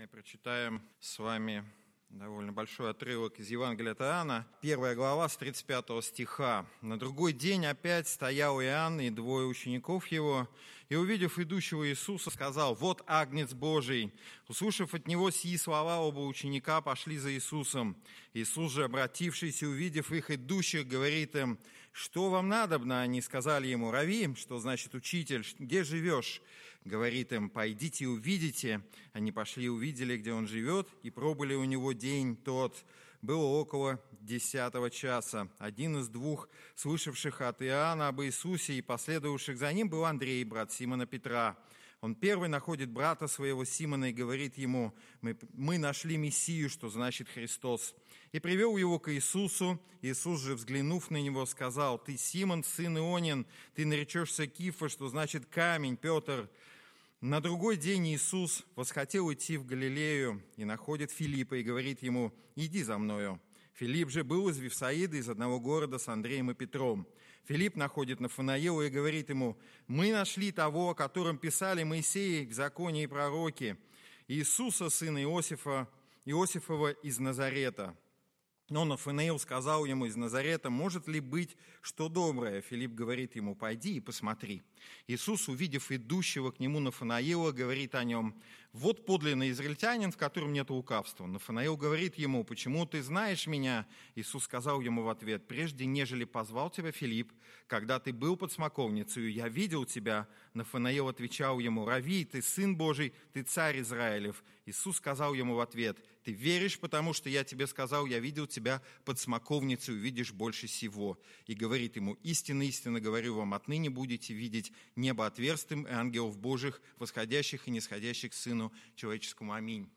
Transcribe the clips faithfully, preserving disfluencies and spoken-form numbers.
Прочитаем с вами довольно большой отрывок из Евангелия от Иоанна, первая глава с тридцать пятого стиха. «На другой день опять стоял Иоанн и двое учеников его, и, увидев идущего Иисуса, сказал: „Вот Агнец Божий“. Услышав от него сии слова, оба ученика пошли за Иисусом. Иисус же, обратившись и увидев их идущих, говорит им: „Что вам надобно?“ Они сказали ему: „Рави“, что значит учитель, „где живешь?“ Говорит им: „Пойдите и увидите“. Они пошли и увидели, где он живет, и пробыли у него день тот. Было около десятого часа. Один из двух, слышавших от Иоанна об Иисусе и последовавших за ним, был Андрей, брат Симона Петра. Он первый находит брата своего Симона и говорит ему: мы, мы нашли Мессию, что значит Христос. И привел его к Иисусу. Иисус же, взглянув на него, сказал: „Ты Симон, сын Ионин, ты наречешься Кифа, что значит камень, Петр“. На другой день Иисус восхотел идти в Галилею и находит Филиппа и говорит ему: „Иди за мною“. Филипп же был из Вифсаида, из одного города с Андреем и Петром. Филипп находит Нафанаила и говорит ему: „Мы нашли того, о котором писали Моисей в законе и пророки, Иисуса, сына Иосифа, Иосифова из Назарета“. Но Нафанаил сказал ему: „Из Назарета может ли быть что доброе?“ Филипп говорит ему: „Пойди и посмотри“. Иисус, увидев идущего к нему Нафанаила, говорит о нем: „Вот подлинный израильтянин, в котором нет лукавства“. Нафанаил говорит ему: „Почему ты знаешь меня?“ Иисус сказал ему в ответ: „Прежде нежели позвал тебя Филипп, когда ты был под смоковницей, я видел тебя“. Нафанаил отвечал ему: „Рави, ты сын Божий, ты царь Израилев“. Иисус сказал ему в ответ: „Ты веришь, потому что я тебе сказал: я видел тебя под смоковницей, увидишь больше сего“. И говорит ему: „Истинно, истинно говорю вам, отныне будете видеть небо отверстым и ангелов Божьих, восходящих и нисходящих к Сыну Человеческому. Аминь“».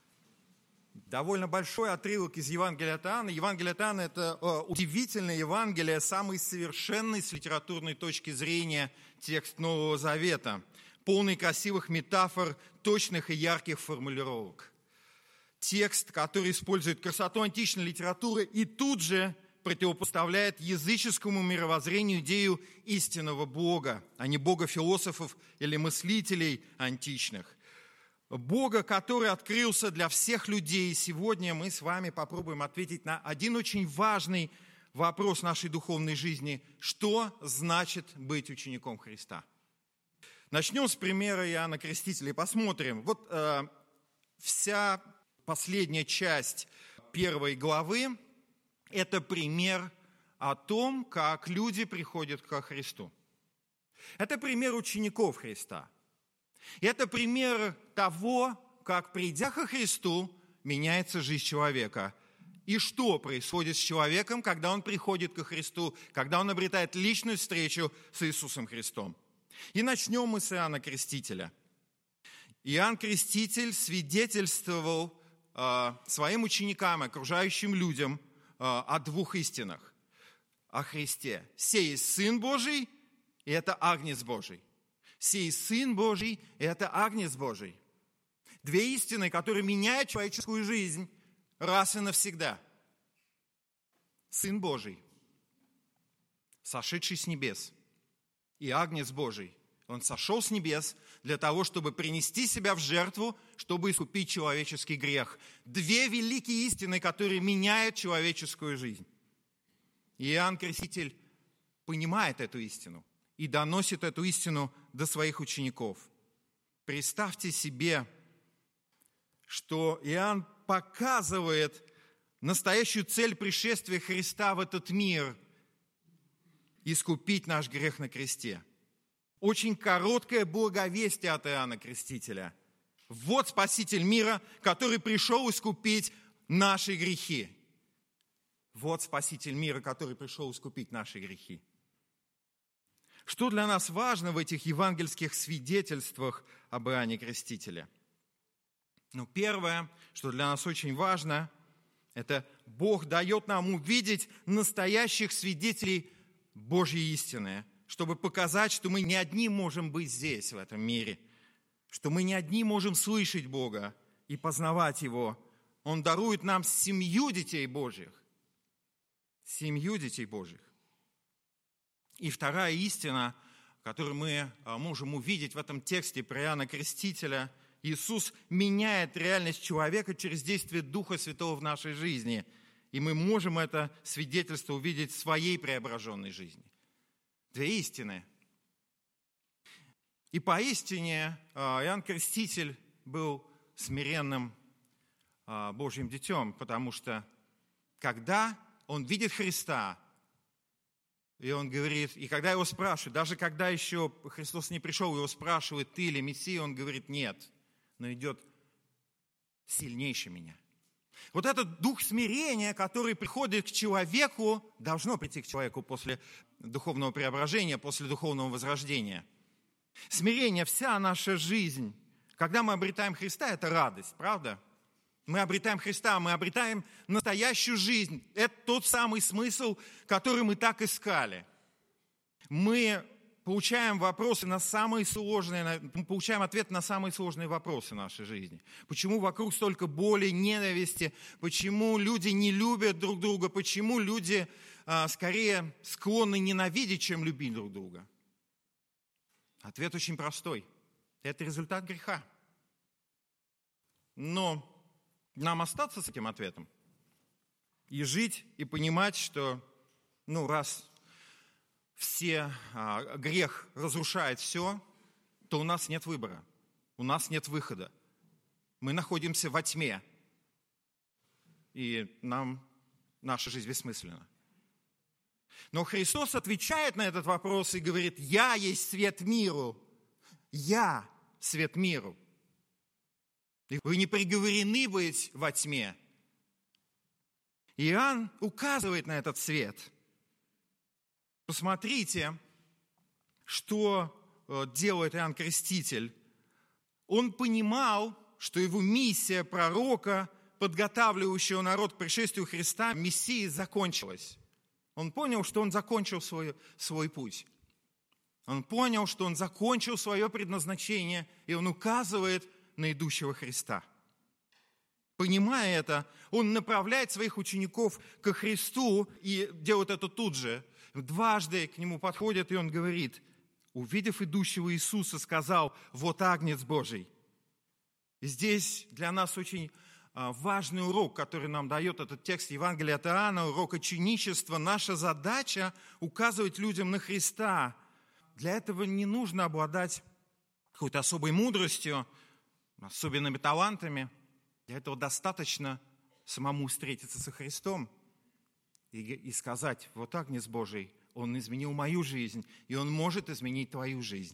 Довольно большой отрывок из Евангелия от Иоанна. Евангелие от Иоанна – это удивительное Евангелие, самый совершенный с литературной точки зрения текст Нового Завета, полный красивых метафор, точных и ярких формулировок. Текст, который использует красоту античной литературы и тут же противопоставляет языческому мировоззрению идею истинного Бога, а не Бога философов или мыслителей античных. Бога, который открылся для всех людей. Сегодня мы с вами попробуем ответить на один очень важный вопрос нашей духовной жизни. Что значит быть учеником Христа? Начнем с примера Иоанна Крестителя и посмотрим. Вот э, вся последняя часть первой главы – это пример о том, как люди приходят ко Христу. Это пример учеников Христа. Это пример того, как, придя ко Христу, меняется жизнь человека. И что происходит с человеком, когда он приходит ко Христу, когда он обретает личную встречу с Иисусом Христом. И начнем мы с Иоанна Крестителя. Иоанн Креститель свидетельствовал э, своим ученикам, окружающим людям э, о двух истинах. О Христе. Сей есть Сын Божий, и это Агнец Божий. Сей Сын Божий, и это Агнец Божий. Две истины, которые меняют человеческую жизнь раз и навсегда. Сын Божий, сошедший с небес, и Агнец Божий. Он сошел с небес для того, чтобы принести себя в жертву, чтобы искупить человеческий грех. Две великие истины, которые меняют человеческую жизнь. И Иоанн Креститель понимает эту истину и доносит эту истину до своих учеников. Представьте себе, что Иоанн показывает настоящую цель пришествия Христа в этот мир – искупить наш грех на кресте. Очень короткое благовестие от Иоанна Крестителя. Вот Спаситель мира, который пришел искупить наши грехи. Вот Спаситель мира, который пришел искупить наши грехи. Что для нас важно в этих евангельских свидетельствах об Иоанне Крестителе? Ну, первое, что для нас очень важно, это Бог дает нам увидеть настоящих свидетелей Божьей истины, чтобы показать, что мы не одни можем быть здесь, в этом мире, что мы не одни можем слышать Бога и познавать Его. Он дарует нам семью детей Божьих. Семью детей Божьих. И вторая истина, которую мы можем увидеть в этом тексте про Иоанна Крестителя, Иисус меняет реальность человека через действие Духа Святого в нашей жизни. И мы можем это свидетельство увидеть в своей преображенной жизни. Две истины. И поистине Иоанн Креститель был смиренным Божьим детем, потому что когда он видит Христа, и он говорит, и когда его спрашивают, даже когда еще Христос не пришел, его спрашивают, ты ли Мессия, он говорит, нет, но идет сильнейший меня. Вот этот дух смирения, который приходит к человеку, должно прийти к человеку после духовного преображения, после духовного возрождения. Смирение, вся наша жизнь, когда мы обретаем Христа, это радость, правда? Мы обретаем Христа, мы обретаем настоящую жизнь. Это тот самый смысл, который мы так искали. Мы получаем вопросы на самые сложные, мы получаем ответ на самые сложные вопросы нашей жизни. Почему вокруг столько боли, ненависти? Почему люди не любят друг друга? Почему люди а, скорее склонны ненавидеть, чем любить друг друга? Ответ очень простой. Это результат греха. Но нам остаться с этим ответом и жить, и понимать, что, ну, раз все, а, грех разрушает все, то у нас нет выбора, у нас нет выхода. Мы находимся во тьме, и нам наша жизнь бессмысленна. Но Христос отвечает на этот вопрос и говорит, «Я есть свет миру, я свет миру». И вы не приговорены быть во тьме. Иоанн указывает на этот свет. Посмотрите, что делает Иоанн Креститель. Он понимал, что его миссия пророка, подготавливающего народ к пришествию Христа, Мессии, закончилась. Он понял, что он закончил свой, свой путь. Он понял, что он закончил свое предназначение, и он указывает на идущего Христа. Понимая это, он направляет своих учеников ко Христу и делает это тут же. Дважды к нему подходит, и он говорит, увидев идущего Иисуса, сказал, вот Агнец Божий. И здесь для нас очень важный урок, который нам дает этот текст Евангелия от Иоанна, урок ученичества. Наша задача указывать людям на Христа. Для этого не нужно обладать какой-то особой мудростью, особенными талантами. Для этого достаточно самому встретиться со Христом и, и сказать, вот Агнец Божий, Он изменил мою жизнь, и Он может изменить твою жизнь.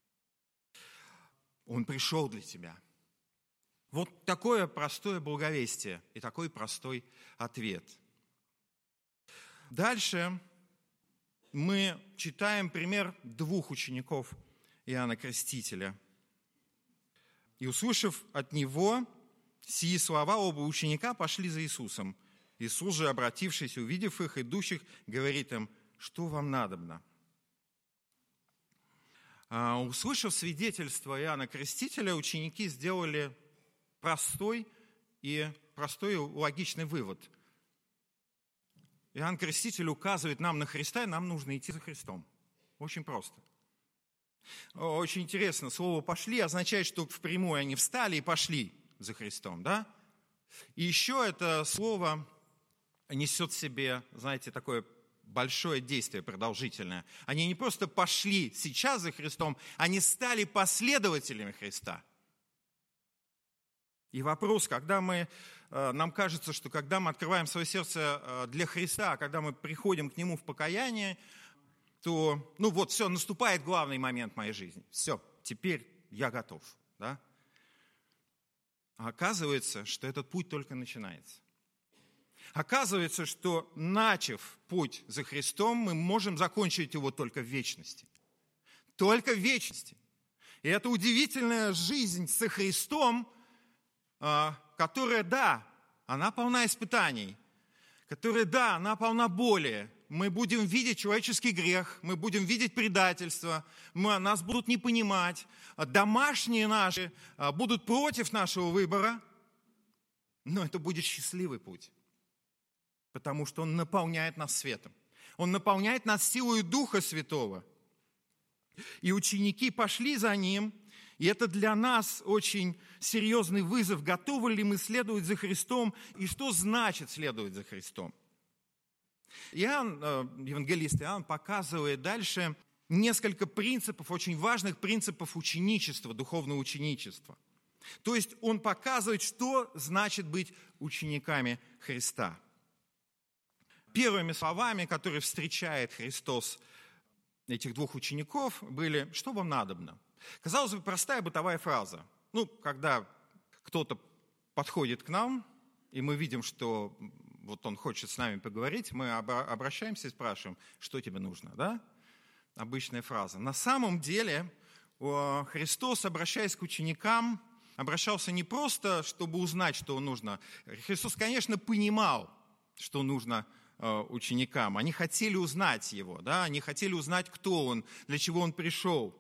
Он пришел для тебя. Вот такое простое благовестие и такой простой ответ. Дальше мы читаем пример двух учеников Иоанна Крестителя. И, услышав от него сии слова, оба ученика пошли за Иисусом. Иисус же, обратившись, увидев их, идущих, говорит им, что вам надобно? А, услышав свидетельство Иоанна Крестителя, ученики сделали простой и простой и логичный вывод. Иоанн Креститель указывает нам на Христа, и нам нужно идти за Христом. Очень просто. Очень интересно, слово «пошли» означает, что впрямую они встали и пошли за Христом, да? И еще это слово несет в себе, знаете, такое большое действие, продолжительное. Они не просто пошли сейчас за Христом, они стали последователями Христа. И вопрос, когда мы, нам кажется, что когда мы открываем свое сердце для Христа, когда мы приходим к Нему в покаяние, то, ну вот, все, наступает главный момент моей жизни. Все, теперь я готов. Да? А оказывается, что этот путь только начинается. Оказывается, что, начав путь за Христом, мы можем закончить его только в вечности. Только в вечности. И это удивительная жизнь со Христом, которая, да, она полна испытаний, которая, да, она полна боли. Мы будем видеть человеческий грех, мы будем видеть предательство, мы, нас будут не понимать, домашние наши будут против нашего выбора, но это будет счастливый путь, потому что он наполняет нас светом, он наполняет нас силой Духа Святого. И ученики пошли за ним, И это для нас очень серьезный вызов. Готовы ли мы следовать за Христом? И что значит следовать за Христом? Иоанн, евангелист Иоанн, показывает дальше несколько принципов, очень важных принципов ученичества, духовного ученичества. То есть он показывает, что значит быть учениками Христа. Первыми словами, которые встречает Христос этих двух учеников, были: «Что вам надобно?» Казалось бы, простая бытовая фраза. Ну, когда кто-то подходит к нам, и мы видим, что вот он хочет с нами поговорить, мы обращаемся и спрашиваем: что тебе нужно, да? Обычная фраза. На самом деле Христос, обращаясь к ученикам, обращался не просто, чтобы узнать, что нужно. Христос, конечно, понимал, что нужно ученикам. Они хотели узнать Его, да? Они хотели узнать, кто Он, для чего Он пришел.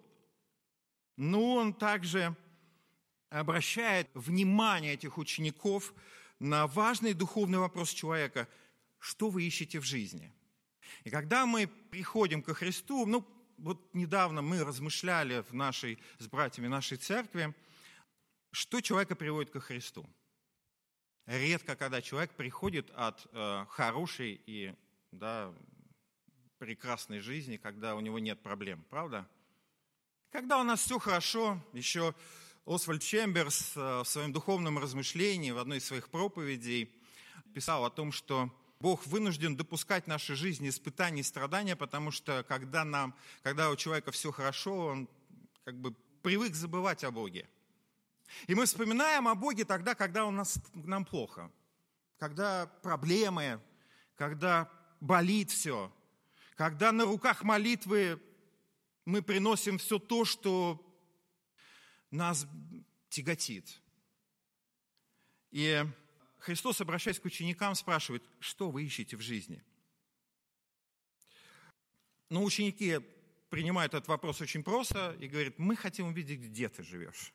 Но Он также обращает внимание этих учеников на важный духовный вопрос человека: что вы ищете в жизни? И когда мы приходим ко Христу, ну, вот недавно мы размышляли в нашей, с братьями нашей церкви, что человека приводит ко Христу. Редко, когда человек приходит от э, хорошей и да, прекрасной жизни, когда у него нет проблем, правда? Когда у нас все хорошо, еще Освальд Чемберс в своем духовном размышлении в одной из своих проповедей писал о том, что Бог вынужден допускать в нашей жизни испытания и страдания, потому что когда, нам, когда у человека все хорошо, он как бы привык забывать о Боге. И мы вспоминаем о Боге тогда, когда у нас, нам плохо, когда проблемы, когда болит все, когда на руках молитвы мы приносим все то, что нас тяготит. И Христос, обращаясь к ученикам, спрашивает: что вы ищете в жизни? Но ученики принимают этот вопрос очень просто и говорят: мы хотим увидеть, где ты живешь.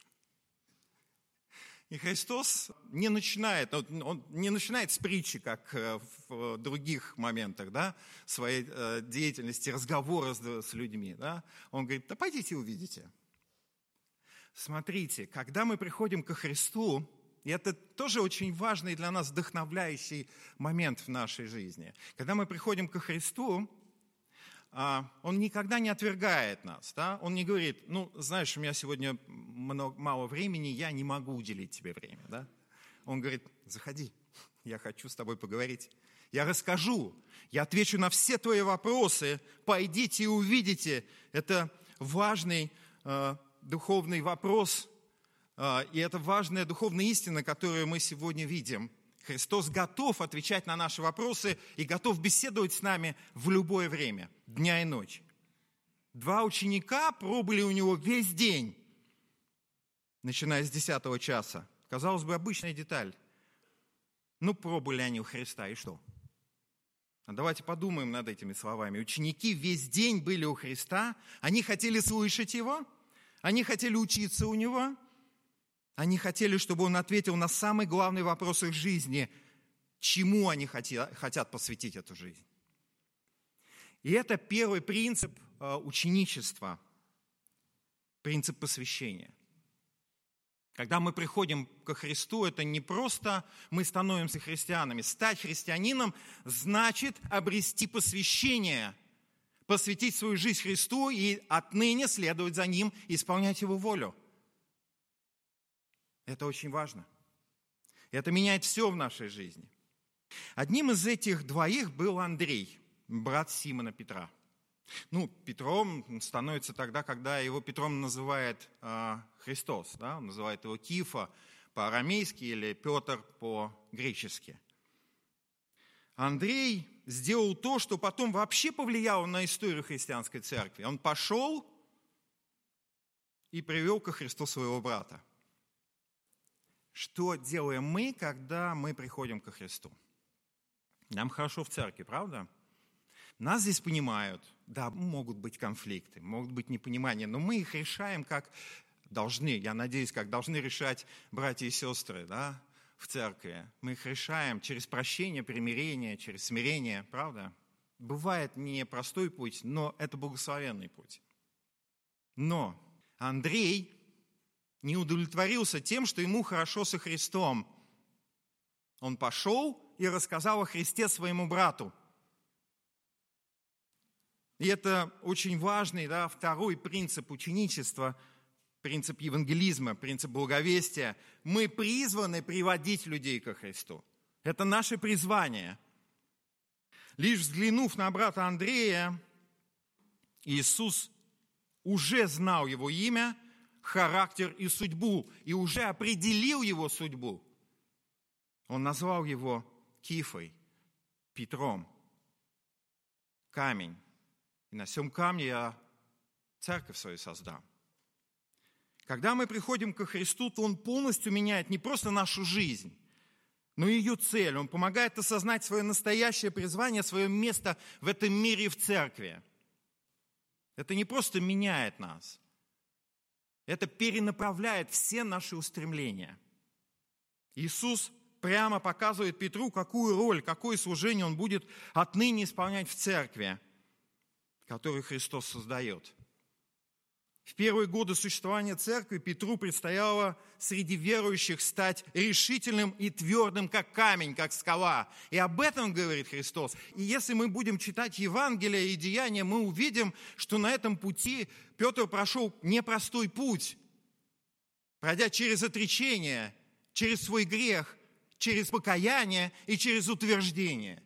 И Христос не начинает, он не начинает с притчи, как в других моментах, да, своей деятельности, разговора с людьми. Да. Он говорит: да пойдите увидите. Смотрите, когда мы приходим ко Христу, и это тоже очень важный для нас вдохновляющий момент в нашей жизни. Когда мы приходим ко Христу, Он никогда не отвергает нас. Да? Он не говорит: ну, знаешь, у меня сегодня много, мало времени, я не могу уделить тебе время. Да? Он говорит: заходи, я хочу с тобой поговорить. Я расскажу, я отвечу на все твои вопросы, пойдите и увидите. Это важный э, духовный вопрос, э, и это важная духовная истина, которую мы сегодня видим. Христос готов отвечать на наши вопросы и готов беседовать с нами в любое время, дня и ночи. Два ученика пробыли у него весь день, начиная с десятого часа. Казалось бы, обычная деталь. Ну, пробыли они у Христа, и что? А давайте подумаем над этими словами. Ученики весь день были у Христа, они хотели слышать Его, они хотели учиться у Него, они хотели, чтобы Он ответил на самый главный вопрос их жизни, чему они хотят посвятить эту жизнь. И это первый принцип ученичества, принцип посвящения. Когда мы приходим ко Христу, это не просто мы становимся христианами. Стать христианином значит обрести посвящение, посвятить свою жизнь Христу и отныне следовать за Ним и исполнять Его волю. Это очень важно. Это меняет все в нашей жизни. Одним из этих двоих был Андрей, брат Симона Петра. Ну, Петром становится тогда, когда его Петром называет э, Христос. Да? Он называет его Кифа по-арамейски или Петр по-гречески. Андрей сделал то, что потом вообще повлияло на историю христианской церкви. Он пошел и привел ко Христу своего брата. Что делаем мы, когда мы приходим ко Христу? Нам хорошо в церкви, правда? Нас здесь понимают. Да, могут быть конфликты, могут быть непонимания, но мы их решаем как должны, я надеюсь, как должны решать братья и сестры, да, в церкви. Мы их решаем через прощение, примирение, через смирение, правда? Бывает не простой путь, но это благословенный путь. Но Андрей не удовлетворился тем, что ему хорошо со Христом. Он пошел и рассказал о Христе своему брату. И это очень важный, да, второй принцип ученичества, принцип евангелизма, принцип благовестия. Мы призваны приводить людей ко Христу. Это наше призвание. Лишь взглянув на брата Андрея, Иисус уже знал его имя, характер и судьбу, и уже определил его судьбу. Он назвал его Кифой, Петром, камень. И на сем камне я церковь свою создам. Когда мы приходим ко Христу, то Он полностью меняет не просто нашу жизнь, но и ее цель. Он помогает осознать свое настоящее призвание, свое место в этом мире и в церкви. Это не просто меняет нас, это перенаправляет все наши устремления. Иисус прямо показывает Петру, какую роль, какое служение он будет отныне исполнять в церкви, которую Христос создает. В первые годы существования церкви Петру предстояло среди верующих стать решительным и твердым, как камень, как скала. И об этом говорит Христос. И если мы будем читать Евангелие и Деяния, мы увидим, что на этом пути Петр прошел непростой путь, пройдя через отречение, через свой грех, через покаяние и через утверждение.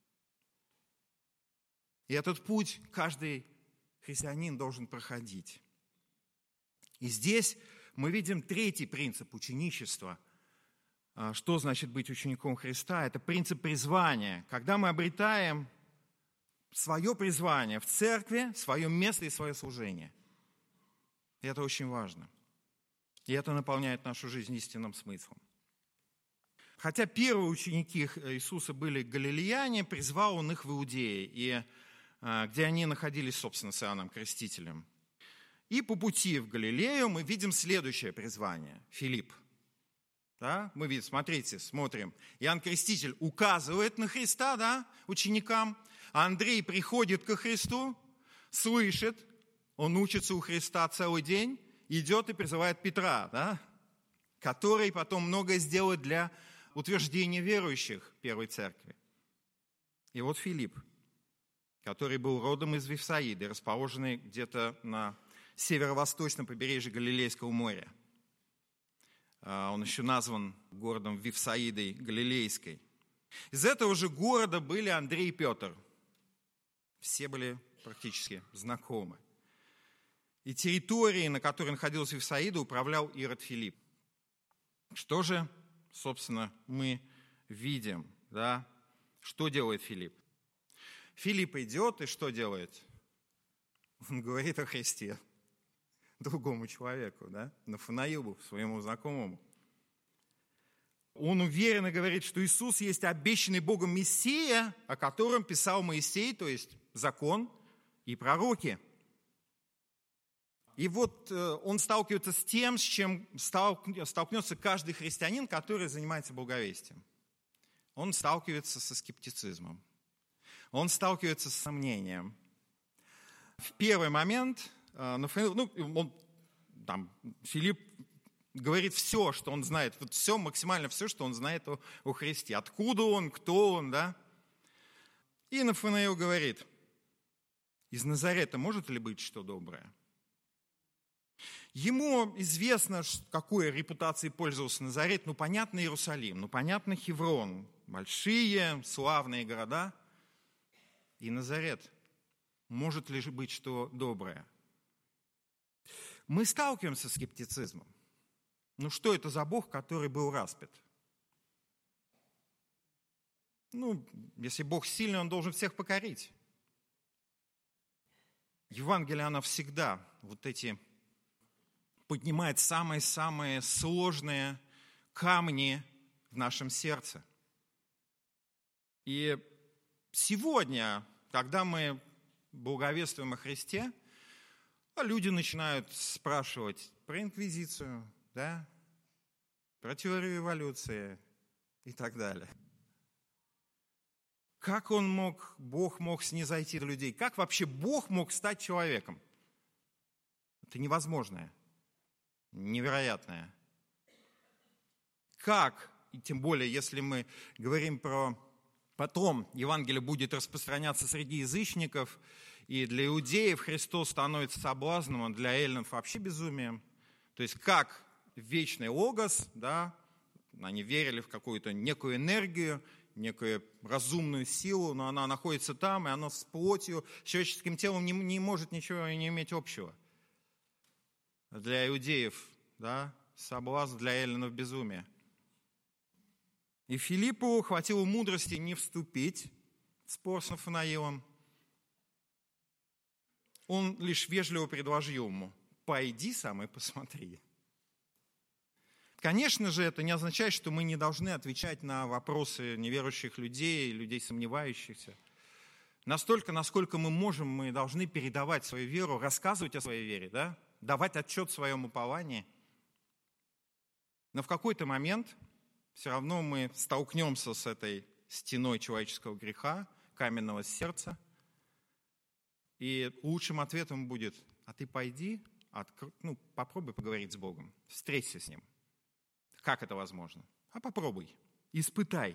И этот путь каждый христианин должен проходить. И здесь мы видим третий принцип ученичества. Что значит быть учеником Христа? Это принцип призвания. Когда мы обретаем свое призвание в церкви, свое место и свое служение. И это очень важно. И это наполняет нашу жизнь истинным смыслом. Хотя первые ученики Иисуса были галилеяне, призвал Он их в Иудее, и где они находились, собственно, с Иоанном Крестителем. И по пути в Галилею мы видим следующее призвание. Филипп. Да? Мы видим, смотрите, смотрим. Иоанн Креститель указывает на Христа, да, ученикам. А Андрей приходит ко Христу, слышит, он учится у Христа целый день, идет и призывает Петра, да, который потом многое сделает для утверждения верующих Первой Церкви. И вот Филипп, который был родом из Вифсаиды, расположенный где-то на северо-восточном побережье Галилейского моря. Он еще назван городом Вифсаидой Галилейской. Из этого же города были Андрей и Петр. Все были практически знакомы. И территорией, на которой находилась Вифсаида, управлял Ирод Филипп. Что же, собственно, мы видим, да? Что делает Филипп? Филипп идет и что делает? Он говорит о Христе другому человеку, да? Нафанаилу, своему знакомому. Он уверенно говорит, что Иисус есть обещанный Богом Мессия, о котором писал Моисей, то есть закон и пророки. И вот он сталкивается с тем, с чем столкнется каждый христианин, который занимается благовестием. Он сталкивается со скептицизмом. Он сталкивается с сомнением. В первый момент, ну, он, там, Филипп говорит все, что он знает, вот все, максимально все, что он знает о, о Христе. Откуда он, кто он, да? И Нафанаил говорит: из Назарета может ли быть что доброе? Ему известно, какой репутацией пользовался Назарет. Ну, понятно, Иерусалим, ну, понятно, Хеврон. Большие, славные города. И Назарет. Может ли быть что доброе? Мы сталкиваемся с скептицизмом. Ну, что это за Бог, который был распят? Ну, если Бог сильный, Он должен всех покорить. Евангелие, оно всегда вот эти поднимает самые-самые сложные камни в нашем сердце. И сегодня, когда мы благовествуем о Христе, люди начинают спрашивать про инквизицию, да, про теорию эволюции и так далее. Как он мог, Бог мог снизойти до людей? Как вообще Бог мог стать человеком? Это невозможное. невероятное. Как, и тем более, если мы говорим про потом, Евангелие будет распространяться среди язычников, и для иудеев Христос становится соблазном, а для эллинов вообще безумием. То есть как вечный логос, да, они верили в какую-то некую энергию, некую разумную силу, но она находится там, и она с плотью, с человеческим телом не, не может ничего не иметь общего. Для иудеев, да, соблазн, для эллинов безумие. И Филиппу хватило мудрости не вступить в спор с Нафанаилом. Он лишь вежливо предложил ему: пойди сам и посмотри. Конечно же, это не означает, что мы не должны отвечать на вопросы неверующих людей, людей сомневающихся. Настолько, насколько мы можем, мы должны передавать свою веру, рассказывать о своей вере, да? Давать отчет в своем уповании. Но в какой-то момент все равно мы столкнемся с этой стеной человеческого греха, каменного сердца. И лучшим ответом будет: а ты пойди, откр... ну, попробуй поговорить с Богом, встреться с Ним. Как это возможно? А попробуй, испытай.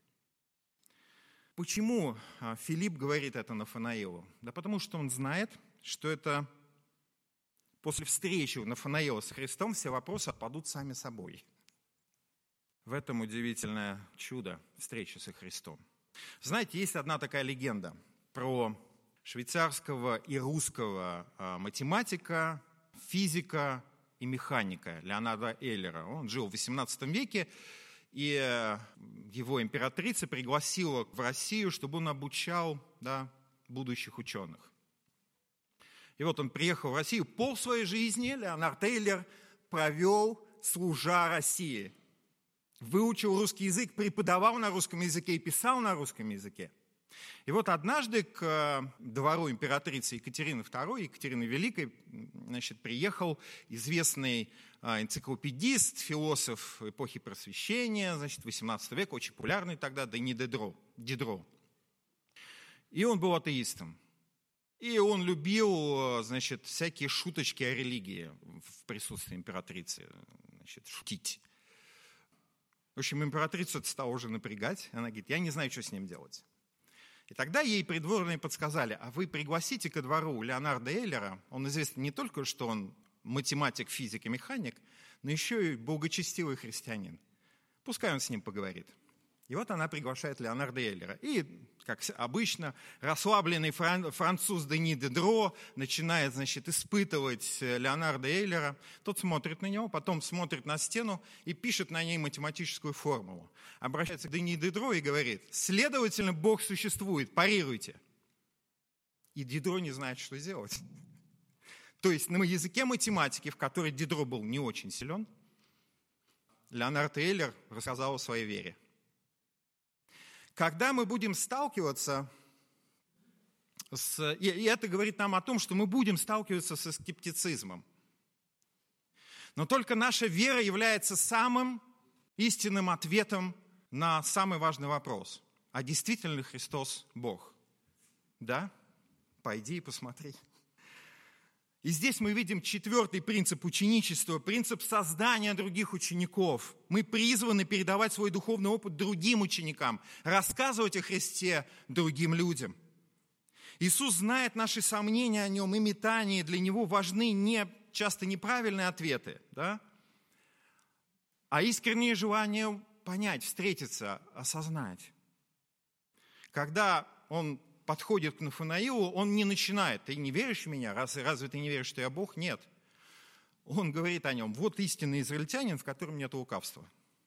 Почему Филипп говорит это Нафанаилу? Да потому что он знает, что это после встречи Нафанаила с Христом все вопросы отпадут сами собой. В этом удивительное чудо встречи со Христом. Знаете, есть одна такая легенда про швейцарского и русского математика, физика и механика Леонарда Эйлера. Он жил в восемнадцатом веке, и его императрица пригласила в Россию, чтобы он обучал, да, будущих ученых. И вот он приехал в Россию. Пол своей жизни Леонард Эйлер провел, служа России. Выучил русский язык, преподавал на русском языке и писал на русском языке. И вот однажды к двору императрицы Екатерины второй, Екатерины Великой, значит, приехал известный энциклопедист, философ эпохи Просвещения, значит, восемнадцатого века, очень популярный тогда, Дени Дидро. Дидро. И он был атеистом. И он любил, значит, всякие шуточки о религии в присутствии императрицы, значит, шутить. В общем, императрицу это стало уже напрягать. Она говорит: я не знаю, что с ним делать. И тогда ей придворные подсказали: а вы пригласите ко двору Леонарда Эйлера. Он известен не только, что он математик, физик и механик, но еще и благочестивый христианин. Пускай он с ним поговорит. И вот она приглашает Леонарда Эйлера. И, как обычно, расслабленный фран- француз Дени Дидро начинает, значит, испытывать Леонарда Эйлера. Тот смотрит на него, потом смотрит на стену и пишет на ней математическую формулу. Обращается к Дени Дидро и говорит: следовательно, Бог существует, парируйте. И Дидро не знает, что делать. То есть на языке математики, в которой Дидро был не очень силен, Леонард Эйлер рассказал о своей вере. Когда мы будем сталкиваться с... И это говорит нам о том, что мы будем сталкиваться со скептицизмом. Но только наша вера является самым истинным ответом на самый важный вопрос. А действительно ли Христос Бог? Да? Пойди и посмотри. И здесь мы видим четвертый принцип ученичества, принцип создания других учеников. Мы призваны передавать свой духовный опыт другим ученикам, рассказывать о Христе другим людям. Иисус знает наши сомнения о Нем и метания, для Него важны не, часто неправильные ответы, да? А искреннее желание понять, встретиться, осознать. Когда Он подходит к Нафанаилу, он не начинает: ты не веришь в меня? Разве, разве ты не веришь, что я Бог? Нет. Он говорит о нем: вот истинный израильтянин, в котором нет лукавства.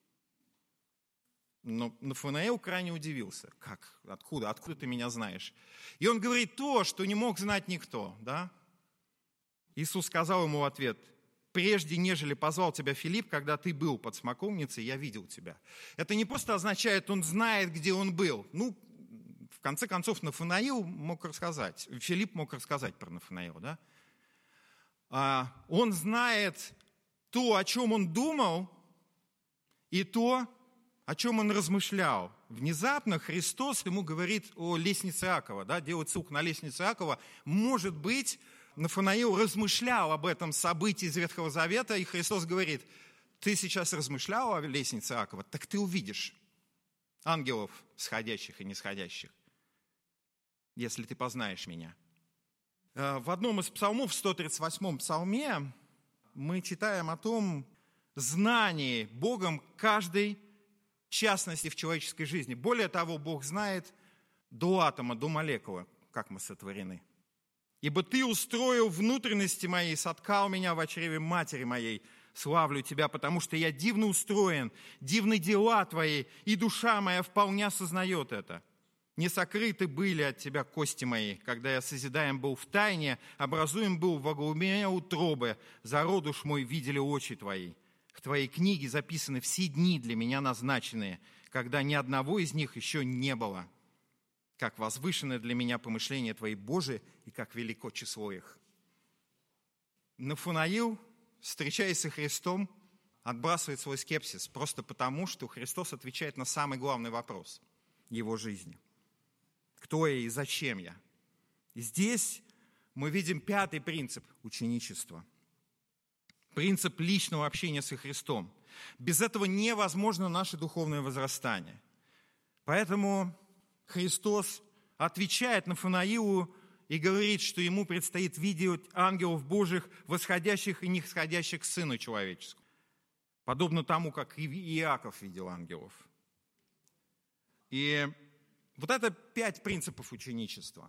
Но Нафанаил крайне удивился. Как? Откуда? Откуда ты меня знаешь? И он говорит то, что не мог знать никто. Да? Иисус сказал ему в ответ: прежде нежели позвал тебя Филипп, когда ты был под смоковницей, я видел тебя. Это не просто означает, он знает, где он был. Ну, в конце концов, Нафанаил мог рассказать, Филипп мог рассказать про Нафанаила, да? А он знает то, о чем он думал, и то, о чем он размышлял. Внезапно Христос ему говорит о лестнице Иакова, да, делает ссылку на лестницу Иакова. Может быть, Нафанаил размышлял об этом событии из Ветхого Завета, и Христос говорит: ты сейчас размышлял о лестнице Иакова, так ты увидишь ангелов сходящих и нисходящих, если ты познаешь меня. В одном из псалмов, в сто тридцать восьмом псалме, мы читаем о том знании Богом каждой частности в человеческой жизни. Более того, Бог знает до атома, до молекулы, как мы сотворены. «Ибо ты устроил внутренности мои, соткал меня в чреве матери моей. Славлю тебя, потому что я дивно устроен, дивны дела твои, и душа моя вполне осознает это. Не сокрыты были от тебя кости мои, когда я созидаем был в тайне, образуем был во глубине утробы, зародыш мой видели очи твои. В твоей книге записаны все дни для меня назначенные, когда ни одного из них еще не было. Как возвышено для меня помышление твои, Божие, и как велико число их». Нафанаил, встречаясь со Христом, отбрасывает свой скепсис, просто потому, что Христос отвечает на самый главный вопрос его жизни. Кто я и зачем я? И здесь мы видим пятый принцип ученичества. Принцип личного общения со Христом. Без этого невозможно наше духовное возрастание. Поэтому Христос отвечает Нафанаилу и говорит, что ему предстоит видеть ангелов Божьих, восходящих и нисходящих к Сыну Человеческому. Подобно тому, как и Иаков видел ангелов. И вот это пять принципов ученичества.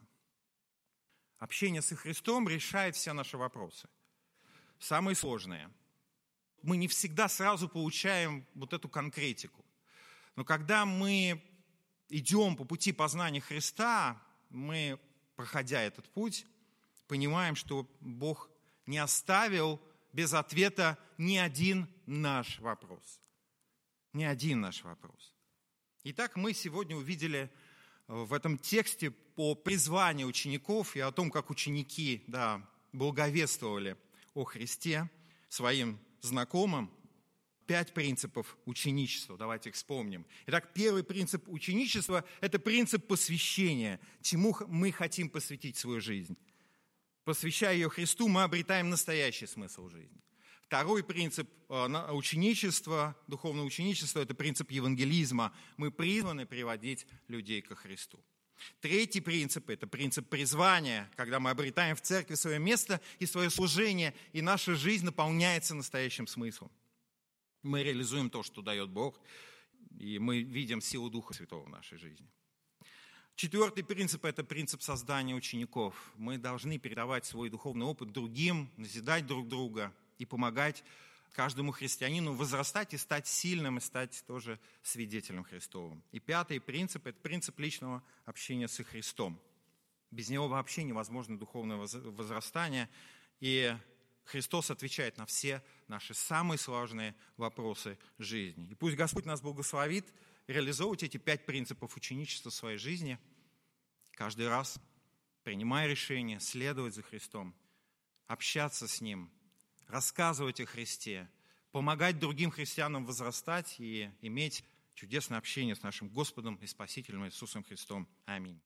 Общение со Христом решает все наши вопросы. Самые сложные. Мы не всегда сразу получаем вот эту конкретику. Но когда мы идем по пути познания Христа, мы, проходя этот путь, понимаем, что Бог не оставил без ответа ни один наш вопрос. Ни один наш вопрос. Итак, мы сегодня увидели в этом тексте по призванию учеников и о том, как ученики, да, благовествовали о Христе своим знакомым, пять принципов ученичества. Давайте их вспомним. Итак, первый принцип ученичества – это принцип посвящения. Чему мы хотим посвятить свою жизнь? Посвящая ее Христу, мы обретаем настоящий смысл жизни. Второй принцип ученичества, духовного ученичества – это принцип евангелизма. Мы призваны приводить людей ко Христу. Третий принцип – это принцип призвания, когда мы обретаем в церкви свое место и свое служение, и наша жизнь наполняется настоящим смыслом. Мы реализуем то, что дает Бог, и мы видим силу Духа Святого в нашей жизни. Четвертый принцип – это принцип создания учеников. Мы должны передавать свой духовный опыт другим, назидать друг друга и помогать каждому христианину возрастать и стать сильным, и стать тоже свидетелем Христовым. И пятый принцип – это принцип личного общения со Христом. Без него вообще невозможно духовное возрастание, и Христос отвечает на все наши самые сложные вопросы жизни. И пусть Господь нас благословит реализовывать эти пять принципов ученичества в своей жизни, каждый раз принимая решение следовать за Христом, общаться с Ним, рассказывать о Христе, помогать другим христианам возрастать и иметь чудесное общение с нашим Господом и Спасителем Иисусом Христом. Аминь.